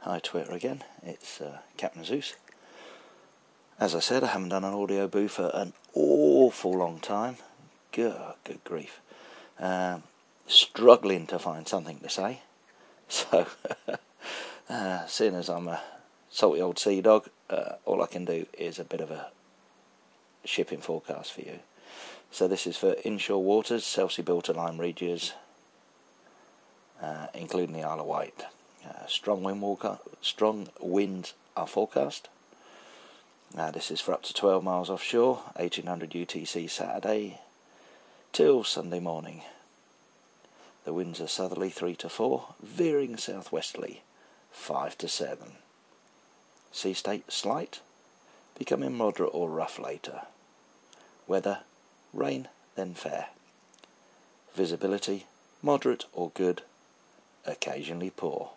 Hi Twitter again, it's Captain Zeus. As I said, I haven't done an audio boo for an awful long time. Good grief. Struggling to find something to say. So, seeing as I'm a salty old sea dog, all I can do is a bit of a shipping forecast for you. So this is for inshore waters, Selsey-Bilter Lyme Regis, including the Isle of Wight. Strong winds are forecast. This is for up to 12 miles offshore, 1800 UTC Saturday till Sunday morning. The winds are southerly 3 to 4, veering southwesterly 5 to 7. Sea state slight, becoming moderate or rough later. Weather, rain, then fair. Visibility, moderate or good, occasionally poor.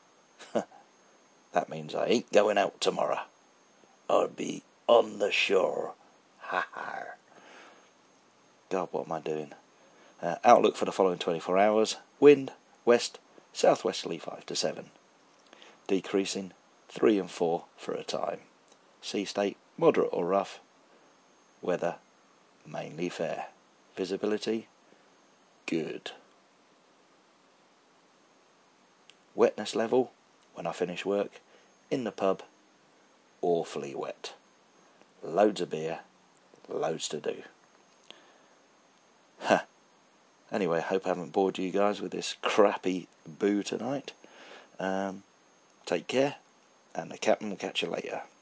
That means I ain't going out tomorrow. I'll be on the shore. Ha ha. God, what am I doing? Outlook for the following 24 hours. Wind, west, southwesterly 5 to 7. Decreasing 3 and 4 for a time. Sea state, moderate or rough. Weather, mainly fair. Visibility, good. Wetness level, when I finish work, in the pub, awfully wet. Loads of beer, loads to do. Anyway, I hope I haven't bored you guys with this crappy boo tonight. Take care, and the captain will catch you later.